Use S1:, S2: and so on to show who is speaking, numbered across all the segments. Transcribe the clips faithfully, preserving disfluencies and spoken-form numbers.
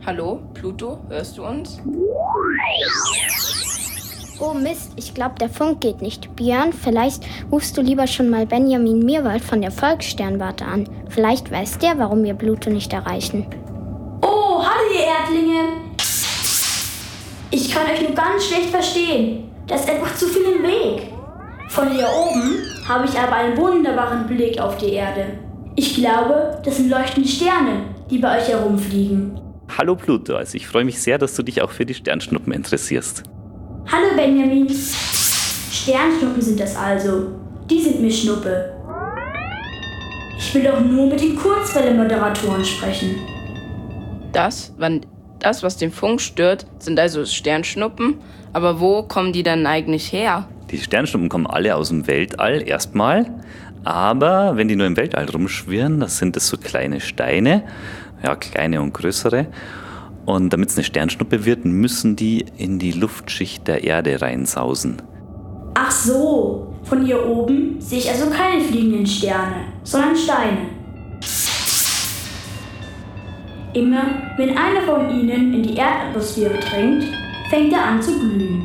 S1: Hallo, Pluto, hörst du uns?
S2: Oh Mist, ich glaube, der Funk geht nicht. Björn, vielleicht rufst du lieber schon mal Benjamin Mirwald von der Volkssternwarte an. Vielleicht weiß der, warum wir Pluto nicht erreichen.
S3: Oh, hallo ihr Erdlinge. Ich kann euch nur ganz schlecht verstehen. Da ist einfach zu viel im Weg. Von hier oben habe ich aber einen wunderbaren Blick auf die Erde. Ich glaube, das sind leuchtende Sterne, die bei euch herumfliegen.
S4: Hallo Pluto, also ich freue mich sehr, dass du dich auch für die Sternschnuppen interessierst.
S3: Hallo Benjamin. Sternschnuppen sind das also. Die sind mir Schnuppe. Ich will doch nur mit den Kurzwelle-Moderatoren sprechen.
S1: Das, wann, das, was den Funk stört, sind also Sternschnuppen. Aber wo kommen die dann eigentlich her?
S4: Die Sternschnuppen kommen alle aus dem Weltall erstmal. Aber wenn die nur im Weltall rumschwirren, das sind das so kleine Steine. Ja, kleine und größere. Und damit es eine Sternschnuppe wird, müssen die in die Luftschicht der Erde reinsausen.
S3: Ach so, von hier oben sehe ich also keine fliegenden Sterne, sondern Steine. Immer wenn einer von ihnen in die Erdatmosphäre dringt, fängt er an zu glühen.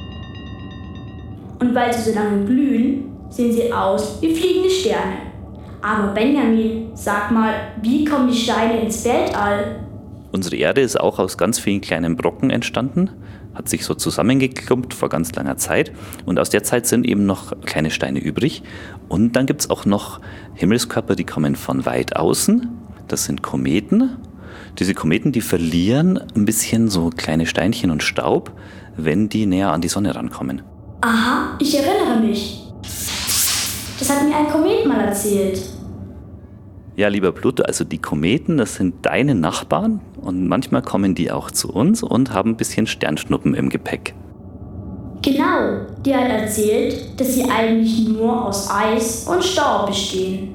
S3: Und weil sie so lange glühen, sehen sie aus wie fliegende Sterne. Aber Benjamin, sag mal, wie kommen die Steine ins Weltall?
S4: Unsere Erde ist auch aus ganz vielen kleinen Brocken entstanden, hat sich so zusammengeklumpt vor ganz langer Zeit. Und aus der Zeit sind eben noch kleine Steine übrig. Und dann gibt es auch noch Himmelskörper, die kommen von weit außen. Das sind Kometen. Diese Kometen, die verlieren ein bisschen so kleine Steinchen und Staub, wenn die näher an die Sonne rankommen.
S3: Aha, ich erinnere mich. Das hat mir ein Komet mal erzählt.
S4: Ja, lieber Pluto, also die Kometen, das sind deine Nachbarn und manchmal kommen die auch zu uns und haben ein bisschen Sternschnuppen im Gepäck.
S3: Genau, die hat erzählt, dass sie eigentlich nur aus Eis und Staub bestehen.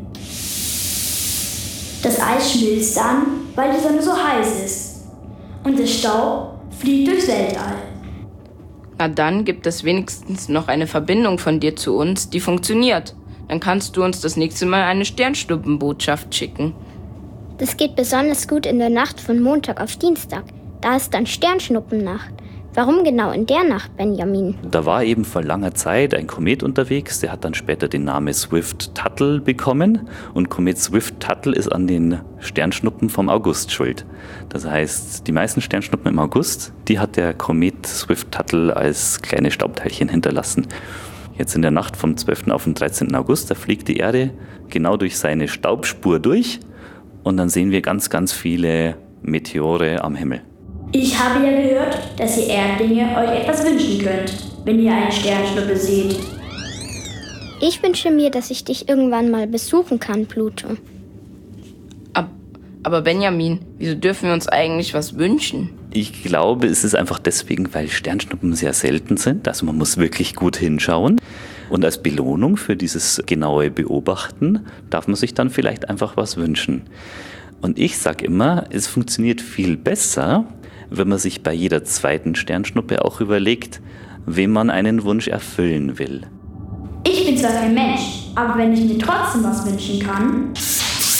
S3: Das Eis schmilzt dann, weil die Sonne so heiß ist. Und der Staub fliegt durchs Weltall.
S1: Na dann gibt es wenigstens noch eine Verbindung von dir zu uns, die funktioniert. Dann kannst du uns das nächste Mal eine Sternschnuppenbotschaft schicken.
S2: Das geht besonders gut in der Nacht von Montag auf Dienstag. Da ist dann Sternschnuppennacht. Warum genau in der Nacht, Benjamin?
S4: Da war eben vor langer Zeit ein Komet unterwegs, der hat dann später den Namen Swift-Tuttle bekommen. Und Komet Swift-Tuttle ist an den Sternschnuppen vom August schuld. Das heißt, die meisten Sternschnuppen im August, die hat der Komet Swift-Tuttle als kleine Staubteilchen hinterlassen. Jetzt in der Nacht vom zwölften auf den dreizehnten August, da fliegt die Erde genau durch seine Staubspur durch und dann sehen wir ganz, ganz viele Meteore am Himmel.
S3: Ich habe ja gehört, dass ihr Erdlinge euch etwas wünschen könnt, wenn ihr eine Sternschnuppe seht.
S2: Ich wünsche mir, dass ich dich irgendwann mal besuchen kann, Pluto.
S1: Ab, aber Benjamin, wieso dürfen wir uns eigentlich was wünschen?
S4: Ich glaube, es ist einfach deswegen, weil Sternschnuppen sehr selten sind. Also man muss wirklich gut hinschauen. Und als Belohnung für dieses genaue Beobachten darf man sich dann vielleicht einfach was wünschen. Und ich sage immer, es funktioniert viel besser, wenn man sich bei jeder zweiten Sternschnuppe auch überlegt, wem man einen Wunsch erfüllen will.
S3: Ich bin zwar kein Mensch, aber wenn ich mir trotzdem was wünschen kann,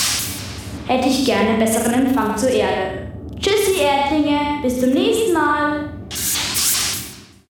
S3: hätte ich gerne besseren Empfang zur Erde. Tschüssi Erdlinge, bis zum nächsten Mal.